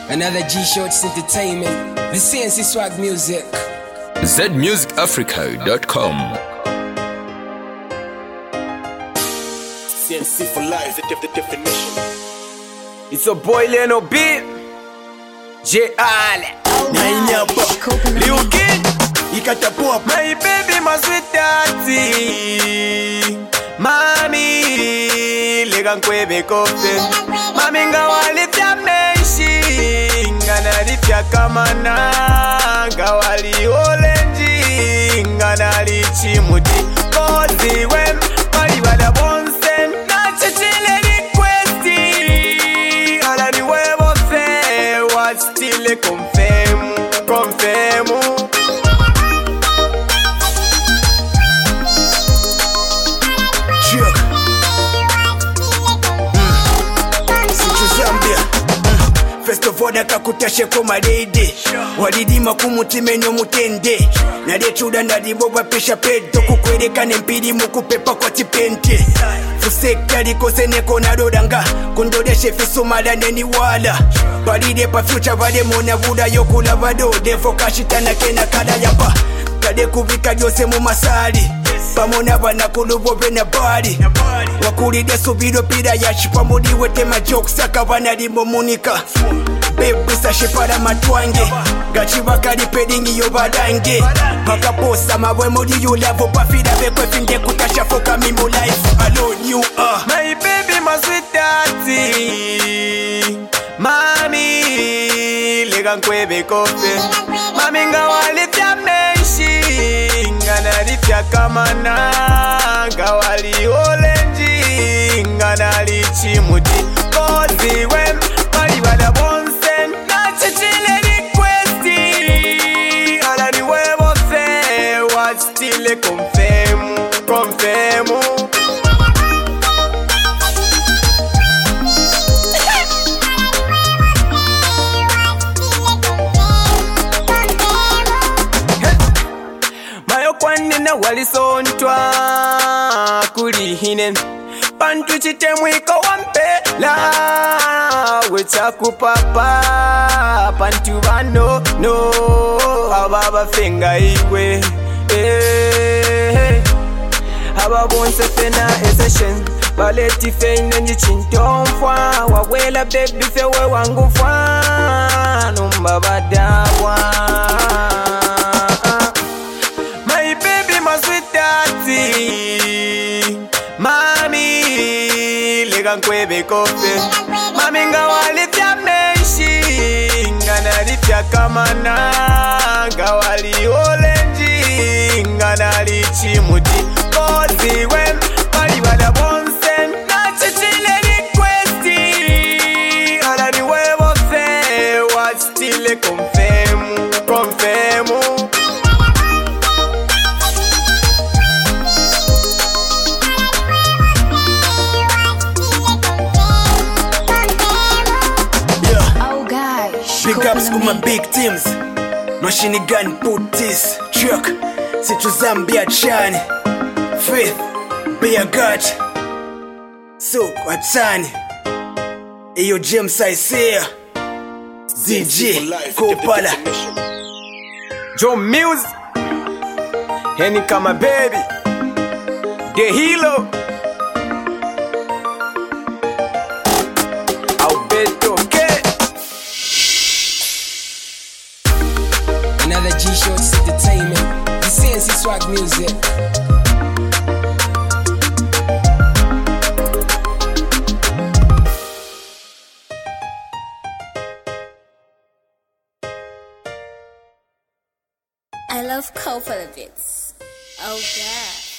Another G-Shorts Entertainment. The CNC Swag Music. zmusicafrica.com. CNC for life, the definition. It's a boy Leno B. J. Allen. Nainyapa, Liu Kid. ikatapua My baby, my sweet daddy. Mami, lega nkwebe kofe. Mami ngawali tia menshi. Nganali tia kamana. Ngawali olenji. Nganali chimuti. Kozi wem. Mali wala bonsen. Na chichile requesti. Ala ni webo fe. Wastile confirm. First of all, nakakutashe koma deide walidima kumutima enyo mutende nalyechuda naliboba pesha pedo kukwereka nempiri mukupepa kwa tipente fusekta likose neko nalolanga kundoleshe fisumala neniwala balide pa future valemona vulayo kulava dode fokashitana kena kala yapa kade kuvika lyose mu masali pamona banakulubo bena bali wakulide subiro pira yachipa muliwe tema jokes akavana limo munika bebisa shepala matwange gachiba kali pedingi yo badange pakaposa mabwe muri you love pafira bekwe finde kutasha foka mimo life alone you are my baby my sweet daddy mami lega nkwebe kofe mami ngawali tia menshi nganali tia kamana ngawali olenji nganali chimuti kozi wem mali wala bonsen na chichile requesti ala ni webo fe wastile confirm kwanina walisontwa kuli hine pantu chitemwiko wampela wechakupapa pantu bano no ababa fenga iwe ababonse fena esession baleti feine nichintomfwa wawela baby fewe wangu fwa numbabadabwa mami lega nkwebe kofe mami ngawali tia menshi nganali tia kamana ngawali olenji nganali chimuti kozi wem mali wala bonsen na chichile requesti ala ni webo fe wastile confirm big ups to my big teams Machine Gun put this truck Situ Zambia Chani Faith Bear God So Watani Eyo James Isaiah DJ Kopala Joe Mills Henny Kama Baby The Hilo Alberto K Another G-Shorts Entertainment. The CNC Swag Music. I love Copa Bits. Oh God.